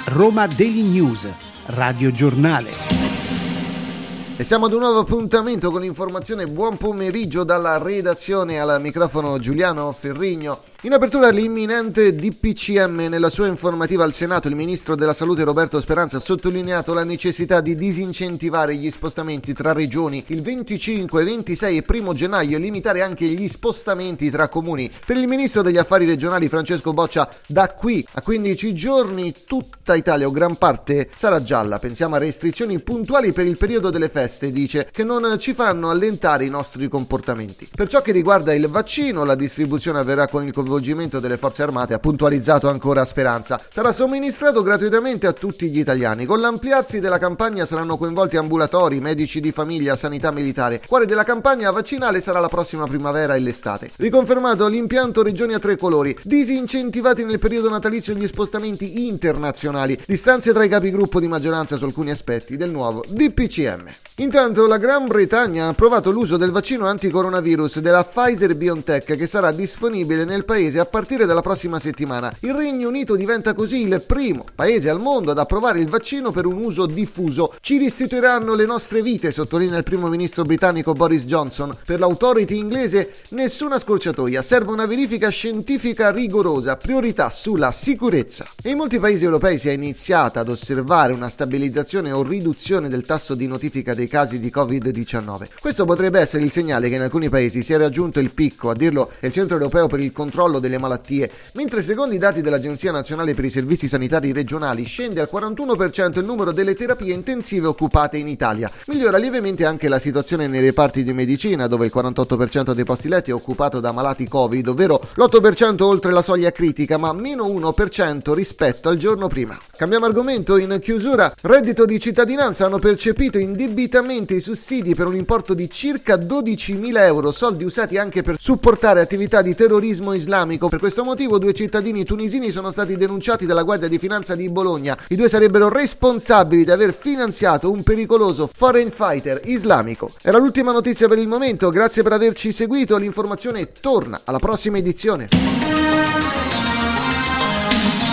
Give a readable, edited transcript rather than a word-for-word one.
Roma Daily News, Radio Giornale. E siamo ad un nuovo appuntamento con l'informazione. Buon pomeriggio dalla redazione, al microfono Giuliano Ferrigno. In apertura l'imminente DPCM. Nella sua informativa al Senato il ministro della Salute Roberto Speranza ha sottolineato la necessità di disincentivare gli spostamenti tra regioni il 25, 26 e 1 gennaio e limitare anche gli spostamenti tra comuni. Per il ministro degli affari regionali Francesco Boccia, da qui a 15 giorni tutta Italia o gran parte sarà gialla. Pensiamo a restrizioni puntuali per il periodo delle feste, dice, che non ci fanno allentare i nostri comportamenti. Per ciò che riguarda il vaccino, la distribuzione avverrà con il coinvolgimento delle forze armate, ha puntualizzato ancora Speranza. Sarà somministrato gratuitamente a tutti gli italiani. Con l'ampliarsi della campagna saranno coinvolti ambulatori, medici di famiglia, sanità militare. Cuore della campagna vaccinale sarà la prossima primavera e l'estate. Riconfermato l'impianto regioni a 3 colori. Disincentivati nel periodo natalizio gli spostamenti internazionali. Distanze tra i capigruppo di maggioranza su alcuni aspetti del nuovo DPCM. Intanto la Gran Bretagna ha approvato l'uso del vaccino anticoronavirus della Pfizer-BioNTech, che sarà disponibile nel paese a partire dalla prossima settimana. Il Regno Unito diventa così il primo paese al mondo ad approvare il vaccino per un uso diffuso. Ci restituiranno le nostre vite, sottolinea il primo ministro britannico Boris Johnson. Per l'autority inglese nessuna scorciatoia, serve una verifica scientifica rigorosa, priorità sulla sicurezza. E in molti paesi europei si è iniziata ad osservare una stabilizzazione o riduzione del tasso di notifica dei casi di Covid-19. Questo potrebbe essere il segnale che in alcuni paesi si è raggiunto il picco, a dirlo è il Centro Europeo per il Controllo delle Malattie, mentre secondo i dati dell'Agenzia Nazionale per i Servizi Sanitari Regionali scende al 41% il numero delle terapie intensive occupate in Italia. Migliora lievemente anche la situazione nei reparti di medicina, dove il 48% dei posti letti è occupato da malati Covid, ovvero l'8% oltre la soglia critica, ma meno 1% rispetto al giorno prima. Cambiamo argomento. In chiusura, reddito di cittadinanza hanno percepito indebitamente i sussidi per un importo di circa 12.000 euro, soldi usati anche per supportare attività di terrorismo islamico. Per questo motivo 2 cittadini tunisini sono stati denunciati dalla Guardia di Finanza di Bologna. I 2 sarebbero responsabili di aver finanziato un pericoloso foreign fighter islamico. Era l'ultima notizia per il momento, grazie per averci seguito, l'informazione torna alla prossima edizione.